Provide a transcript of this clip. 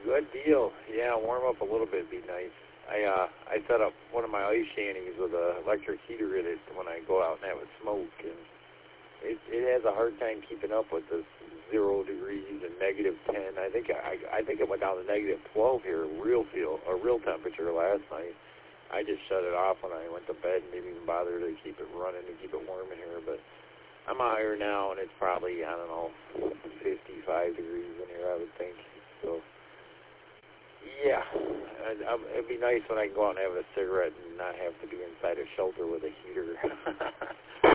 Good deal. Yeah, warm up a little bit would be nice. I set up one of my ice shanties with an electric heater in it when I go out and have a smoke, and it has a hard time keeping up with this 0 degrees and -10. I think it went down to -12 here, real temperature last night. I just shut it off when I went to bed and didn't even bother to keep it running to keep it warm in here. But I'm out here now, and it's probably, I don't know, 55 degrees in here, I would think. So, yeah, it'd be nice when I can go out and have a cigarette and not have to be inside a shelter with a heater.